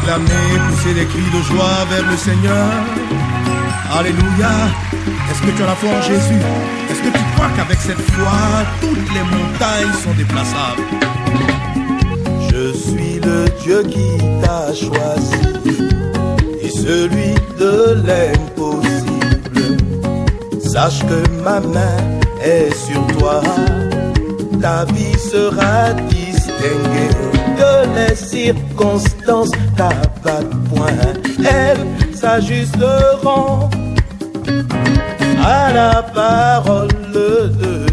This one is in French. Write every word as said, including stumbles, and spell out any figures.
acclamer, pousser des cris de joie vers le Seigneur. Alléluia. Est-ce que tu as la foi en Jésus? Est-ce que tu crois qu'avec cette foi, toutes les montagnes sont déplaçables? Je suis le Dieu qui t'a choisi et celui de l'impossible. Sache que ma main est sur toi, ta vie sera distinguée. Que les circonstances t'abattent point, elles s'ajusteront à la parole de Dieu.